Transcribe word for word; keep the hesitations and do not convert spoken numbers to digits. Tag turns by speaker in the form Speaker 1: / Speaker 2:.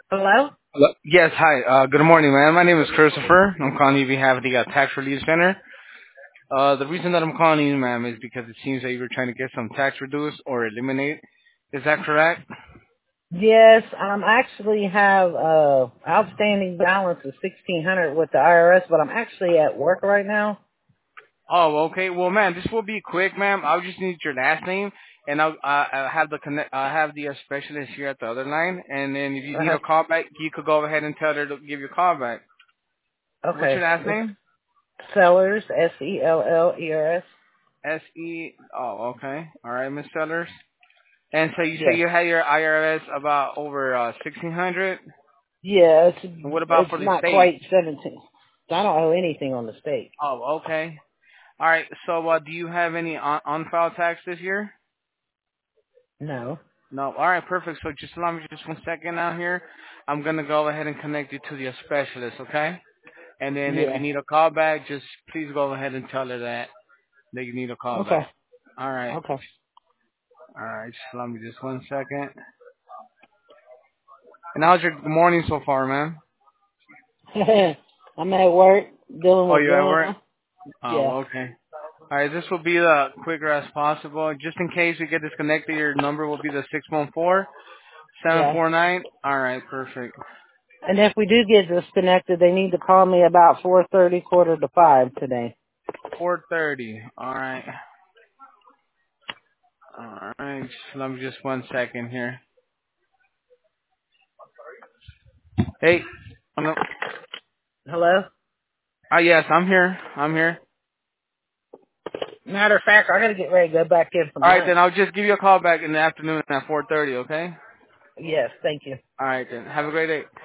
Speaker 1: Hello?
Speaker 2: Hello? Yes, hi. Uh, good morning, man. My name is Christopher. I'm calling you on behalf of the uh, Tax Relief Center. Uh, the reason that I'm calling you, ma'am, is because it seems that you were trying to get some tax reduced or eliminate. Is that correct?
Speaker 1: Yes, um, I actually have uh outstanding balance of sixteen hundred with the I R S, but I'm actually at work right now.
Speaker 2: Oh, okay. Well, ma'am, this will be quick, ma'am. I'll just need your last name, and I'll, uh, I'll have the connect. I have the uh, specialist here at the other line, and then if you need
Speaker 1: Uh-huh.
Speaker 2: a call back, you could go ahead and tell her to give you a call back. What's your
Speaker 1: Okay.
Speaker 2: last
Speaker 1: It's
Speaker 2: name?
Speaker 1: Sellers, S E L L E R S.
Speaker 2: S E. Oh, okay. All right, Miss Sellers. And so you say
Speaker 1: Yes.
Speaker 2: you had your I R S about over uh, sixteen hundred.
Speaker 1: Yeah, it's
Speaker 2: And what about
Speaker 1: it's
Speaker 2: for the
Speaker 1: not
Speaker 2: state?
Speaker 1: quite seventeen. I don't owe anything on the state.
Speaker 2: Oh, okay. All right. So uh, do you have any on on file tax this year?
Speaker 1: No.
Speaker 2: No. All right. Perfect. So just allow me just one second out here. I'm gonna go ahead and connect you to the specialist. Okay. And then if you
Speaker 1: Yeah.
Speaker 2: need a call back, just please go ahead and tell her that that you need a call
Speaker 1: Okay.
Speaker 2: back. All right.
Speaker 1: Okay.
Speaker 2: All right. Just allow me just one second. And how's your morning so far, man?
Speaker 1: I'm at work dealing
Speaker 2: Oh,
Speaker 1: with
Speaker 2: you at work?
Speaker 1: Glenn. Yeah.
Speaker 2: Oh, okay. All right, this will be the quicker as possible. Just in case we get disconnected, your number will be the six one four seven
Speaker 1: Yeah.
Speaker 2: four nine. All right, perfect.
Speaker 1: And if we do get disconnected, they need to call me about four thirty, quarter to five today.
Speaker 2: four thirty. All right. All right. Just, let me just one second here. Hey. Oh, no.
Speaker 1: Hello?
Speaker 2: Ah, yes, I'm here. I'm here.
Speaker 1: Matter of fact, I gotta get ready to go back in from
Speaker 2: All right,
Speaker 1: lunch.
Speaker 2: then I'll just give you a call back in the afternoon at four thirty, okay?
Speaker 1: Yes, thank you.
Speaker 2: All right, then. Have a great day.